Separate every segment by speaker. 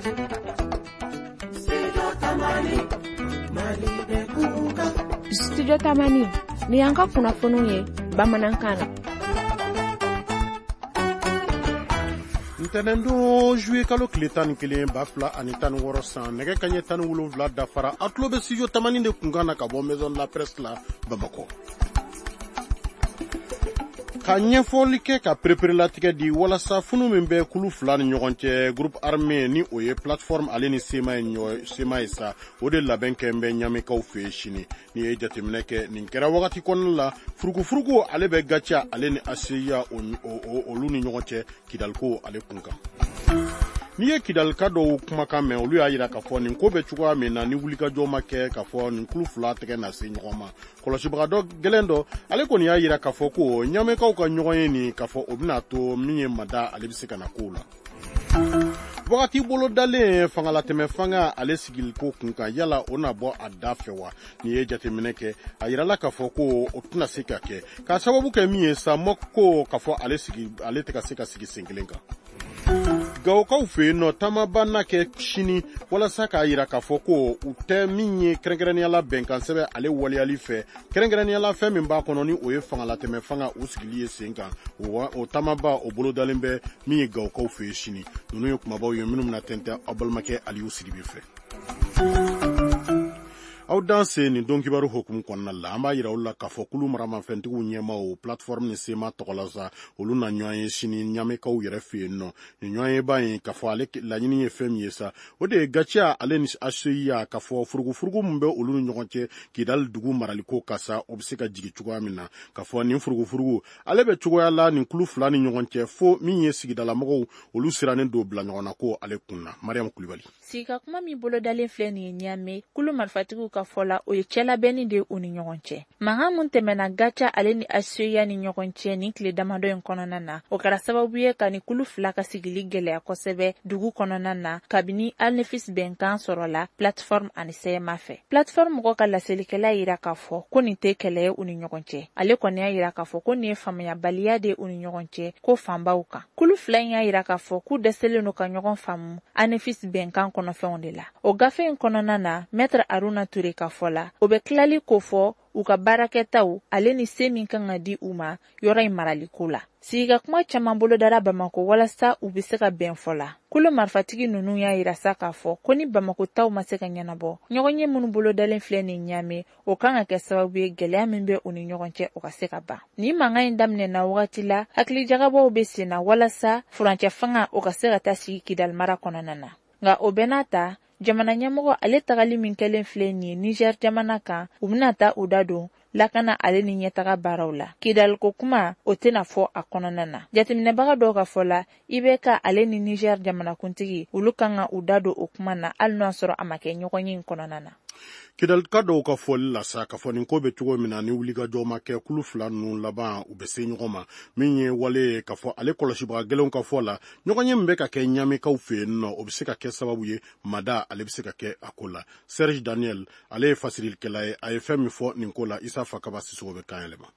Speaker 1: Studio Tamani ni yanka kunnafoniw ye bamanankan na.
Speaker 2: Ntɛnɛndo juillet kalo tile 11 2016 san nɛgɛ kaɲɛ 17 dafara a tulo bɛ studio Tamani de kunkan na ka bɔ maison de la presse la Bamakɔ. Ka ɲɛfɔli kɛ ka pereperelatigɛ di walasa funu min bɛ kulu fila ni ɲɔgɔn cɛ groupe armé ni o ye plateforme ale ni sema ye sa o de labɛn kɛ bɛ ɲamikaw fɛ sini ni ye jateminɛ kɛ nin kɛra wagati kɔnɔna la furugufurugu ale bɛ gacha ale ni ACIA olu ni ɲɔgɔn cɛ Kidalko ale kunkan. Ni ye Kidalka dɔw kumakan mɛn olu y'a yira k'a fɔ nin ko bɛ cogoya min na ni wulikajɔ ma kɛ k'a fɔ nin kulu fila tɛgɛ na se ɲɔgɔn ma kɔlɔsibaga dɔ gɛlɛn dɔ ale kɔni y'a yira k'a fɔ ko ɲamɛkaw ka ɲɔgɔn ye nin k'a fɔ o bɛna to min ye mada ale bɛ se ka na kow la. Wagati bolo dalen fangalatɛmɛ fanga ale sigili ko kunkan yala o na bɔ a da fɛ wa ni ye jateminɛ kɛ a yirala k'a fɔ ko o tɛna se ka kɛ k'a sababu kɛ min ye sa ko k'a fɔ ale tɛ ka se ka sigi sen kelen kan. Gawokaw fɛ yen nɔ taamaba na kɛ sini walasa k'a yira k'a fɔ ko u tɛ min ye kɛrɛnkɛrɛnniyala bɛnkan sɛbɛn ale waleyali fɛ kɛrɛnkɛrɛnniyala fɛn min b'a kɔnɔ ni o ye fangalatɛmɛ fanga o sigili ye sen kan o taamaba o bolodalen bɛ min ye Gawokaw fɛ yen sini ninnu ye kumabaw ye minnu bɛna tɛntɛn aw balimakɛ Aliyu Sidibe fɛ. Aw danse nin don kibaru hukumu kɔnɔna la an b'a yira u la k'a fɔ kulu maramafɛntigiw ɲɛmaaw plateforme ni sema tɔgɔla sa olu na ɲɔgɔn ye sini ɲamɛkaw yɛrɛ fɛ yen nɔ nin ɲɔgɔn ye b'a ye k'a fɔ ale laɲini ye fɛn min ye sa o de ye gaciya ale ni ACIA k'a fɔ furugufurugu min bɛ olu ni ɲɔgɔn cɛ Kidal dugu maraliko ka sa o bɛ se ka jigin cogoya min na k'a fɔ nin furugufurugu ale bɛ cogoya la nin kulu fila ni ɲɔgɔn cɛ fo min ye sigidalamɔgɔw olu sirannen don bila ɲɔgɔn na ko ale kunna Mariam Kulibali.
Speaker 3: Sika kuma min bolodalen filɛ nin ye Niamey kulu marifatigiw ka fɔ la o ye cɛlabɛnni de u ni ɲɔgɔn cɛ. Mankan mun tɛmɛna gacha ale ni ACIA ni ɲɔgɔn cɛ ni tile damadɔ in kɔnɔna na o kɛra sababu ye ka ni kulu fila ka sigili gɛlɛya kosɛbɛ dugu kɔnɔna na kabini Alnefis bɛnkan sɔrɔla plateforme ani CMA fɛ. Plateforme mɔgɔ ka laselikɛla yira k'a fɔ ko nin tɛ kɛlɛ ye u ni ɲɔgɔn cɛ. Ale kɔni y'a yira k'a fɔ ko nin ye faamuyabaliya de u ni ɲɔgɔn cɛ ko fanbaw kan. Kulu fila in y'a yira k'a fɔ k'u dɛsɛlen don ka ɲɔgɔn faamu Alnefis bɛnkan kɔnɔfɛnw de la. O gafe in kɔnɔna na Maître Aruna Touré ka fɔ la o bɛ tilali ko fɔ u ka baarakɛtaw ale ni se min kan ka di u ma yɔrɔ in maraliko la. Siga kuma caman bolo dara Bamako walasa u bɛ se ka bɛn fɔ la. Kulu marifatigi ninnu y'a yira sa k'a fɔ ko ni Bamako taw ma se ka ɲɛnabɔ ɲɔgɔn ye minnu bolo dalen filɛ ni Niamey o kan ka kɛ sababu ye gɛlɛya min bɛ u ni ɲɔgɔn cɛ o ka se ka ban. Ni mankan in daminɛna wagati la hakilijagabɔw bɛ sen na walasa furancɛ fanga o ka se ka taa sigi Kidal mara kɔnɔna na. Nka o bɛɛ n'a ta jamana ɲɛmɔgɔ ale tagali min kɛlen filɛ nin ye Niger jamana kan u bɛna taa u da don lakana ale ni ɲɛtaga baaraw la. Kidal ko kuma o tɛna fɔ a kɔnɔna na. Jateminɛbaga dɔw ka fɔ la IBK ale ni Niger jamanakuntigi olu kan ka u da don o kuma na hali n'o sɔrɔ a ma kɛ ɲɔgɔn ye kɔnɔna na.
Speaker 2: Kidalka dɔw ka fɔli la sa k'a fɔ nin ko bɛ cogo min na ni wulikajɔ ma kɛ kulu fila ninnu laban u bɛ se ɲɔgɔn ma min ye wale ye k'a fɔ ale kɔlɔsibaga gɛlɛnw ka fɔ la ɲɔgɔn ye min bɛ ka kɛ ɲamɛkaw fɛ yen nɔ o bɛ se ka kɛ sababu ye mada ale bɛ se ka kɛ a ko la. Serge Daniel ale ye fasirilikɛla ye a ye fɛn min fɔ nin ko la Isa Fakaba Sisoko bɛ kan yɛlɛma.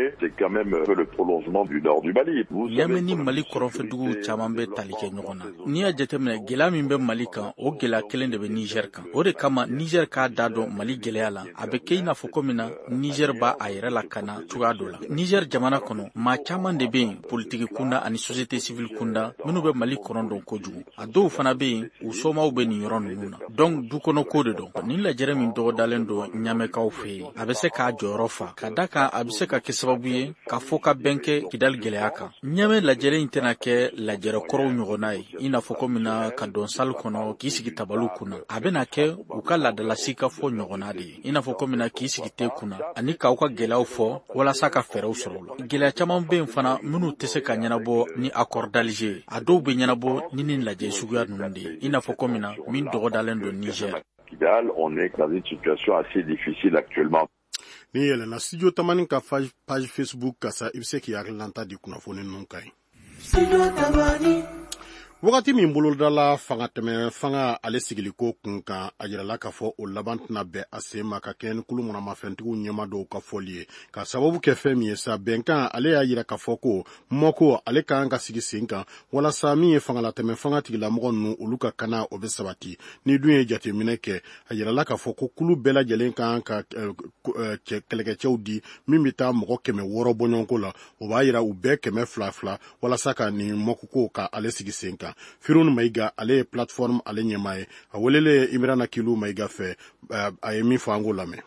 Speaker 4: Niamey ni Mali kɔrɔnfɛdugu caman bɛ tali kɛ ɲɔgɔn na. N'i y'a jateminɛ gɛlɛya min bɛ Mali kan o gɛlɛya kelen de bɛ Niger kan. O de kama Niger k'a da dɔn Mali gɛlɛya la a bɛ kɛ i n'a fɔ ko min na Niger b'a a yɛrɛ la kana cogoya dɔ la. Niger jamana kɔnɔ maa caman de bɛ yen politiki kunda ani société civile kunda minnu bɛ Mali kɔrɔn dɔn kojugu. A dɔw fana bɛ yen u somaaw bɛ nin yɔrɔ ninnu na. Donc du kɔnɔ ko de dɔn. Nin lajɛrɛ min dɔgɔdalen don ɲamɛkaw fɛ yen a bɛ se k'a jɔyɔrɔ fa ka da kan a bɛ se ka kɛ sababu ye ka fɔ ka bɛn kɛ Kidal gɛlɛya kan. Ɲamɛ lajɛrɛ in tɛna kɛ lajɛrɛ kɔrɔw ɲɔgɔnna ye i n'a fɔ ko min na ka don salle kɔnɔ k'i sigi tabaliw kunna. A bɛna kɛ u ka ladalasi ka fɔ ɲɔgɔnna de ye i n'a fɔ ko min na k'i sigi te kunna ani k'aw ka gɛlɛyaw fɔ walasa ka fɛɛrɛw sɔrɔ o la. Gɛlɛya caman bɛ yen fana minnu tɛ se ka ɲɛnabɔ ni accord d'Alger a dɔw bɛ ɲɛnabɔ ni nin lajɛ suguya ninnu de ye i n'a fɔ ko min na min dɔgɔdalen don Niger.
Speaker 5: On est dans une situation assez difficile actuellement.
Speaker 2: Ni yɛlɛnna studio Tamani ka page Facebook ka sa i bɛ se k'i hakililanta di kunnafoni ninnu kan ye. wagati min bolodala fanga tɛmɛ fanga ale sigiliko kun kan a yirala k'a fɔ o laban tɛna bɛn a sen ma ka kɛ ni kulu mɔnamafɛntigiw ɲɛma dɔw ka fɔli ye ka sababu kɛ fɛn min ye sa bɛnkan ale y'a yira k'a fɔ ko mɔko ale kan ka sigi sen kan walasa min ye fangalatɛmɛ fanga tigilamɔgɔ ninnu olu ka kana o bɛ sabati ni dun ye jateminɛ kɛ a yirala k'a fɔ ko kulu bɛɛ lajɛlen kan ka kɛlɛkɛcɛw di min bɛ taa mɔgɔ 600 bɔɲɔgɔnko la o b'a yira u bɛɛ 200 walasa ka nin mɔkuko ka ale sigi sen kan Firun Maiga ale ye plateforme ale ɲɛmaa ye a welele Imrana Kilu Maiga fɛ a ye min fɔ an k'o lamɛn.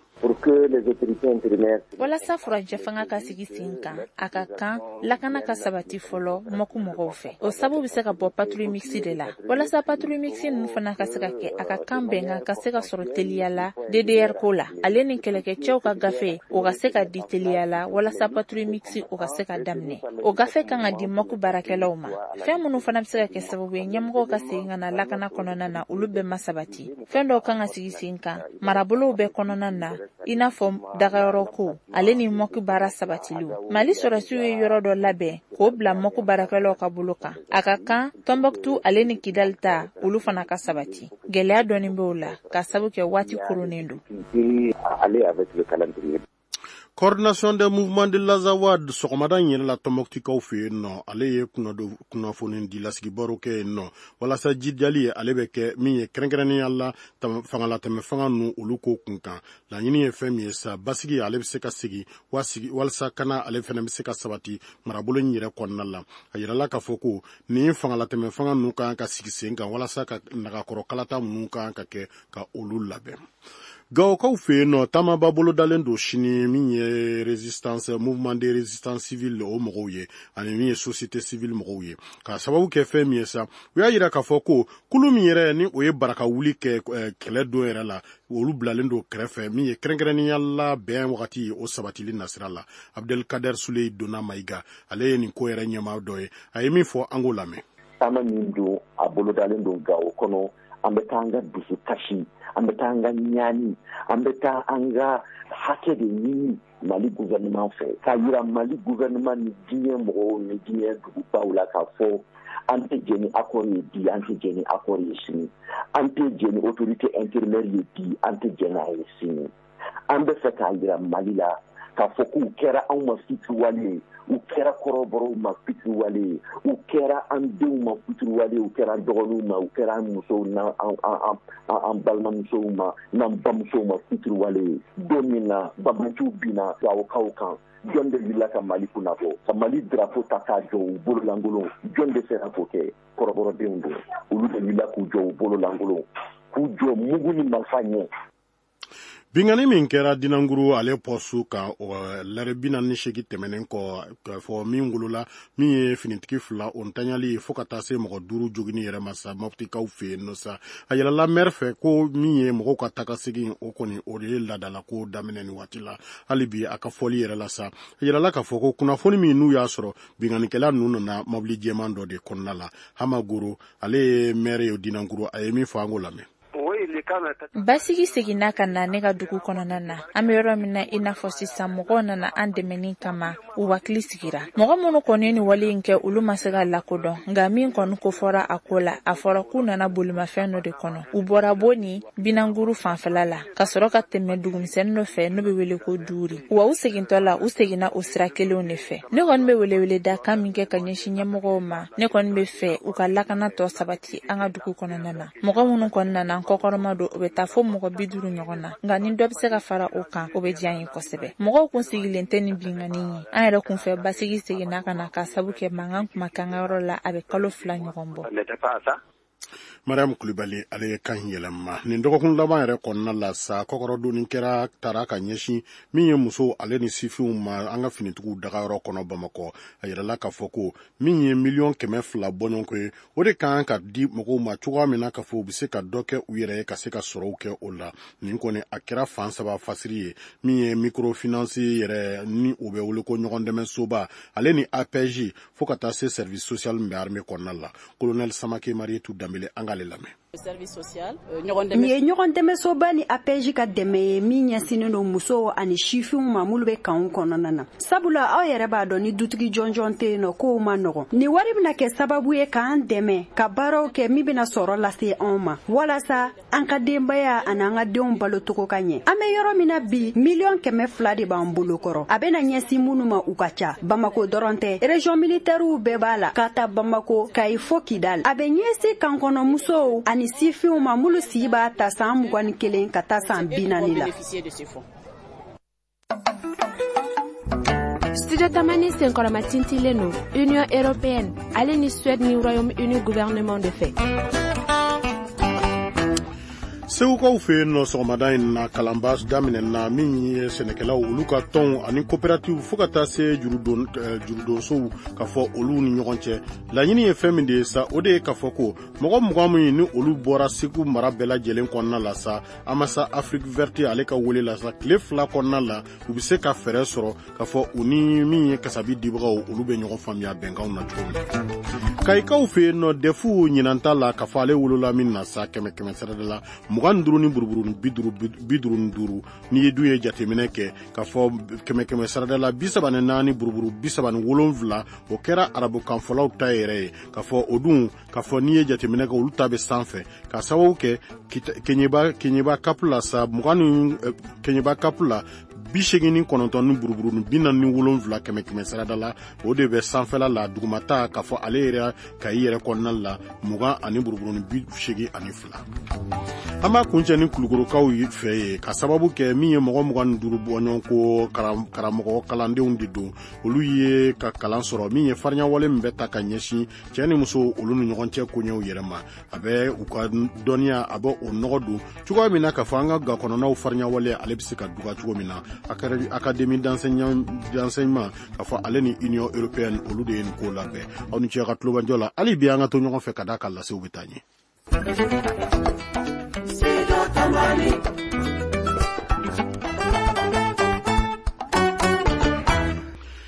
Speaker 3: Walasa furanjɛ fanga ka sigi sen kan a ka kan lakana ka sabati fɔlɔ mɔku mɔgɔw fɛ o sabu bɛ se ka bɔ patrouille mixte de la walasa patrouille mixte ninnu fana ka se ka kɛ a ka kan bɛnkan ka se ka sɔrɔ teliya la DDR ko la ale ni kɛlɛkɛcɛw ka gafe o ka se ka di teliya la walasa patrouille mixte o ka se ka daminɛ o gafe kan ka di mɔku baarakɛlaw ma fɛn minnu fana bɛ se ka kɛ sababu ye ɲɛmɔgɔw ka segin ka na lakana kɔnɔna na olu bɛɛ ma sabati fɛn dɔw kan ka sigi sen kan marabolow bɛɛ kɔnɔna na i n'a fɔ dagayɔrɔ ko ale ni mɔku baara sabatiliw Mali sɔrɔsiw ye yɔrɔ dɔ labɛn k'o bila mɔku baarakɛlaw ka bolo kan a ka kan Tombouctou ale ni Kidal ta olu fana ka sabati gɛlɛya dɔɔni bɛ o la ka sabu kɛ waati koronnen don.
Speaker 2: Coordination des mouvements de l'Azawad sɔgɔmada in yɛrɛ la Tombouctukaw fɛ yen nɔ ale ye kunnafoni di lasigibaro kɛ yen nɔ walasa jidiyali ale bɛ kɛ min ye kɛrɛnkɛrɛnnenya la fangalatɛmɛ fanga ninnu olu ko kun kan laɲini ye fɛn min ye sa basigi ale bɛ se ka sigi walasa kana ale fana bɛ se ka sabati marabolo in yɛrɛ kɔnɔna la a yirala k'a fɔ ko nin fangalatɛmɛ fanga ninnu kan ka sigi sen kan walasa ka nagakɔrɔ kalata ninnu kan ka kɛ ka olu labɛn. Gawokaw fɛ yen nɔ taamaba bolodalen don sini min ye mouvement de résistance civile o mɔgɔw ye ani min ye société civile mɔgɔw ye ka sababu kɛ fɛn min ye sa u y'a yira k'a fɔ ko kulu min yɛrɛ ni o ye baraka wuli kɛ kɛlɛ don yɛrɛ la olu bilalen don kɛrɛfɛ min ye kɛrɛnkɛrɛnnenya la bɛn wagati o sabatili nasira la Abdelkader Suley Dona Maiga ale ye nin ko yɛrɛ ɲɛmaa dɔ ye a ye min fɔ an k'o lamɛn.
Speaker 6: Taama min don a bolodalen don Gawo kɔnɔ an bɛ taa an ka dusu kasi an bɛ taa an ka ɲani an bɛ taa an ka hakɛ de ɲini Mali gouvernement fɛ k'a yira Mali gouvernement ni diɲɛ mɔgɔw ni diɲɛ dugubaw la k'a fɔ an tɛ jɛ ni accord ye bi an tɛ jɛ ni accord ye sini an tɛ jɛ ni autorité intérimaire ye bi an tɛ jɛ n'a ye sini an bɛ fɛ k'a yira Mali la k'a fɔ k'u kɛra anw ma fitiriwale ye u kɛra kɔrɔbɔrɔw ma fitiriwale ye u kɛra an denw ma fitiriwale ye u kɛra an dɔgɔninw ma u kɛra an musow an balimamusow ma n'an bamusow ma fitiriwale ye don min na babanciw binna Gawokaw kan jɔn de wulila ka Mali kunnabɔ ka Mali drapeau ta k'a jɔ u bololankolon jɔn de sera k'o kɛ kɔrɔbɔrɔdenw don olu de wulila k'u jɔ u bololankolon k'u jɔ mugu ni marifa ɲɛ.
Speaker 2: Bingani min kɛra Dinanguru ale pɔsu kan lɛrɛ 48 tɛmɛnen kɔ k'a fɔ min wolola min ye finitigi 2 o ntanyali ye fo ka taa se mɔgɔ 5 jogini yɛrɛ ma sa Moptikaw fɛ yen nɔ sa a yɛlɛla maire fɛ ko min ye mɔgɔw ka tagasegin o kɔni o de ye ladala ko daminɛ ni waati la hali bi a ka fɔli yɛrɛ la sa a yɛlɛla k'a fɔ ko kunnafoni min n'u y'a sɔrɔ binganikɛla ninnu nana mobili jɛman dɔ de kɔnɔna la Hamagoro ale ye maire ye Dinanguru a ye min fɔ an k'o lamɛn.
Speaker 3: Basigi seginna ka na ne ka dugu kɔnɔna na an bɛ yɔrɔ min na i n'a fɔ sisan mɔgɔw nana an dɛmɛni kama u hakili sigira mɔgɔ minnu kɔni ni wale in kɛ olu ma se ka lakodɔn nka min kɔni ko fɔra a ko la a fɔra k'u nana bolimafɛn dɔ de kɔnɔ u bɔra Boni Binanguru fanfɛla la ka sɔrɔ ka tɛmɛ dugumisɛnnin dɔ fɛ n'o bɛ wele ko Duuri wa u segintɔ la u seginna o sira kelenw de fɛ ne kɔni bɛ welewele da kan min kɛ ka ɲɛsin ɲɛmɔgɔw ma ne kɔni bɛ fɛ u ka lakana tɔ sabati an ka dugu kɔnɔna na mɔgɔ minnu kɔni nana kɔkɔrɔma don o bɛ taa fo mɔgɔ 50 ɲɔgɔn na nka ni dɔ bɛ se ka fara o kan o bɛ diya ye kosɛbɛ mɔgɔw kun sigilen tɛ ni bingani ye an yɛrɛ kun fɛ basigi seginna ka na ka sabu kɛ mankan kuma kan ka yɔrɔ la a bɛ kalo 2 ɲɔgɔn bɔ.
Speaker 2: Mariam Kulibali ale ye kan yɛlɛma nin dɔgɔkun laban yɛrɛ kɔnɔna la sa kɔkɔrɔdonni kɛra tara ka ɲɛsin min ye muso ale ni sifinw ma an ka finitigiw dagayɔrɔ kɔnɔ Bamakɔ a yɛrɛla k'a fɔ ko min ye 1,200,000 bɔɲɔgɔnko ye o de kan ka di mɔgɔw ma cogoya min na k'a fɔ u bɛ se ka dɔ kɛ u yɛrɛ ye ka se ka sɔrɔw kɛ o la nin kɔni a kɛra fan 3 fasiri ye min ye microfinance yɛrɛ ni u bɛ wele ko ɲɔgɔn dɛmɛ soba ale ni APJ fo ka taa se service social min bɛ armée kɔnɔna la colonel Samake Marietou Dambele an k'ale lamɛn.
Speaker 7: Ni ye ɲɔgɔn dɛmɛ soba ni APJ ka dɛmɛ ye min ɲɛsinnen don musow ani sifinw ma mulu bɛ kanw kɔnɔna na. Sabula aw yɛrɛ b'a dɔn ni dutigi jɔnjɔn tɛ yen nɔ kow ma nɔgɔn. Ni wari bɛna kɛ sababu ye k'an dɛmɛ ka baaraw kɛ min bɛna sɔrɔ lase anw ma walasa an ka denbaya ani an ka denw balo cogo ka ɲɛ. An bɛ yɔrɔ min na bi $200,000 de b'an bolo kɔrɔ. A bɛna ɲɛsin minnu ma u ka ca. Bamako dɔrɔn tɛ région militaires bɛɛ b'a la ka taa Bamako Kayi fo Kidal. A bɛ ɲɛsin kankɔnɔ musow ani sifinw ma mulu si b'a ta san 21 ka taa san 40 la.
Speaker 1: Studio Tamani senkɔrɔma tintilen no Union Européenne ale ni Suède ni Royaume-Uni gouvernement de fait.
Speaker 2: Segukaw fe no sɔgɔmada in na kalanbas daminɛ na min ye sɛnɛkɛlaw olu ka tɔn ani coopérative fo ka taa se jurudonsow ka fɔ olu ni ɲɔgɔn cɛ. Laɲini ye fɛn min de ye sa o de ye ka fɔ ko mɔgɔ mugan min ni olu bɔra Segu mara bɛɛ lajɛlen kɔnɔna la sa amasa Afrique verte ale ka wele la sa tile 2 kɔnɔna la u bɛ se ka fɛɛrɛ sɔrɔ ka fɔ u ni min ye kasabi dibagaw olu bɛ ɲɔgɔn faamuya bɛnkanw na cogo min. Kayikaw fe no defu ɲinanta la ka fɔ ale wolola min na sa 100 sara de la 25 ni buruburu 55 ni ye du ye jateminɛ kɛ ka fɔ 100 sara de la 34 buruburu 37 o kɛra arabu kanfɔlaw ta yɛrɛ ye ka fɔ o dun ka fɔ ni ye jateminɛ kɛ olu ta bɛ sanfɛ ka sababu kɛ Kenyeba kapula sa 20 Kenyeba kapula 89 ni buruburu 47 100 sarada la o de bɛ sanfɛla la dugumata ka fɔ ale yɛrɛ ka yɛrɛ kɔnɔna la 20 ani buruburu 82 an b'a kuncɛ ni kulukorokaw fɛ ye ka sababu kɛ min ye mɔgɔ 25 bɔɲɔgɔn ko karamɔgɔ kalandenw de don olu ye ka kalan sɔrɔ min ye fariɲawale min bɛ ta ka ɲɛsin cɛ ni muso olu ni ɲɔgɔn cɛ koɲɛw yɛrɛ ma a bɛ u ka dɔnniya a bɛ o nɔgɔ don cogoya min na ka fɔ an ka gakɔnɔnaw fariɲawale ale bɛ se ka duga cogo min na Académie d'enseignement ka fɔ ale ni Union Européenne olu de ye nin ko labɛn aw ni cɛ ka tulobanjɔ la hali bi an ka to ɲɔgɔn fɛ ka da ka lasew bɛ taa ɲɛ.